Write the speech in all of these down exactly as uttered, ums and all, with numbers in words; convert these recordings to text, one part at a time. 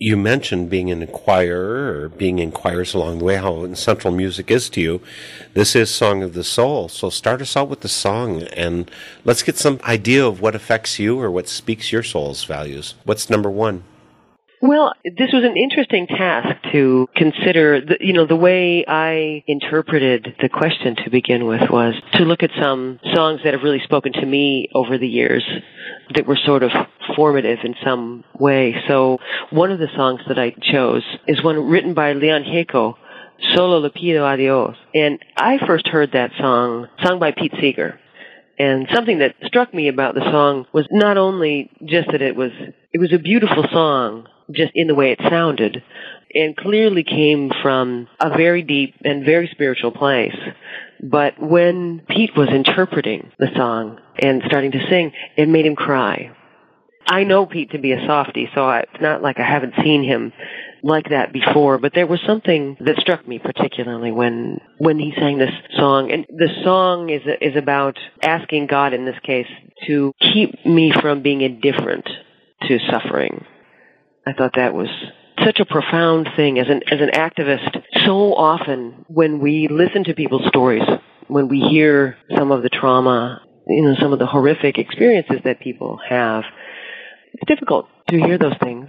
You mentioned being in a choir or being in choirs along the way, how central music is to you. This is Song of the Soul, so start us out with the song, and let's get some idea of what affects you or what speaks your soul's values. What's number one? Well, this was an interesting task to consider. The, you know, the way I interpreted the question to begin with was to look at some songs that have really spoken to me over the years that were sort of formative in some way. So one of the songs that I chose is one written by Leon Gieco, Solo Le Pido a Dios. And I first heard that song sung by Pete Seeger. And something that struck me about the song was not only just that it was it was a beautiful song, just in the way it sounded, and clearly came from a very deep and very spiritual place. But when Pete was interpreting the song and starting to sing, it made him cry. I know Pete to be a softie, so I, it's not like I haven't seen him like that before, but there was something that struck me particularly when when he sang this song. And the song is is about asking God, in this case, to keep me from being indifferent to suffering. I thought that was such a profound thing as an as an activist. So often when we listen to people's stories, when we hear some of the trauma, you know, some of the horrific experiences that people have, it's difficult to hear those things.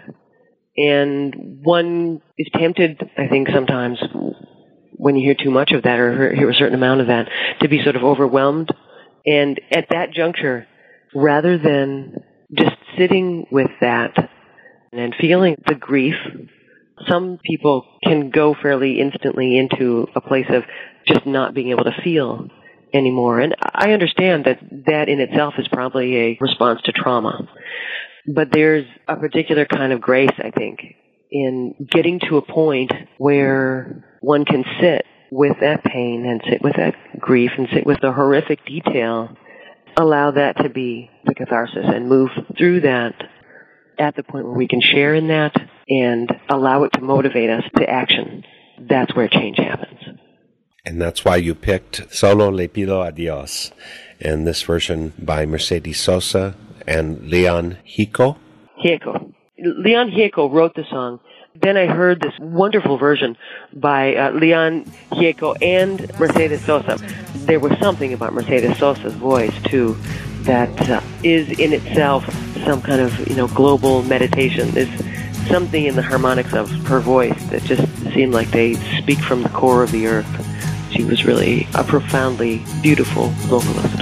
And one is tempted, I think, sometimes when you hear too much of that or hear a certain amount of that, to be sort of overwhelmed. And at that juncture, rather than just sitting with that and feeling the grief, some people can go fairly instantly into a place of just not being able to feel anymore. And I understand that that in itself is probably a response to trauma. But there's a particular kind of grace, I think, in getting to a point where one can sit with that pain and sit with that grief and sit with the horrific detail, allow that to be the catharsis and move through that at the point where we can share in that and allow it to motivate us to action. That's where change happens. And that's why you picked Solo Le Pido a Dios, and this version by Mercedes Sosa and Leon Gieco. Gieco. Leon Gieco wrote the song. Then I heard this wonderful version by uh, Leon Gieco and Mercedes Sosa. There was something about Mercedes Sosa's voice, too, that uh, is in itself some kind of, you know, global meditation. There's something in the harmonics of her voice that just seemed like they speak from the core of the earth. She was really a profoundly beautiful vocalist.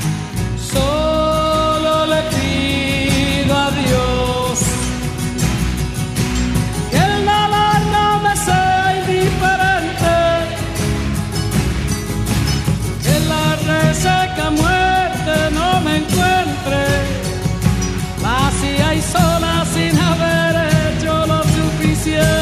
Solo le pido a Dios que el dolor no me sea indiferente, que la reseca muerte no me encuentre vacía y sola sin haber hecho lo suficiente.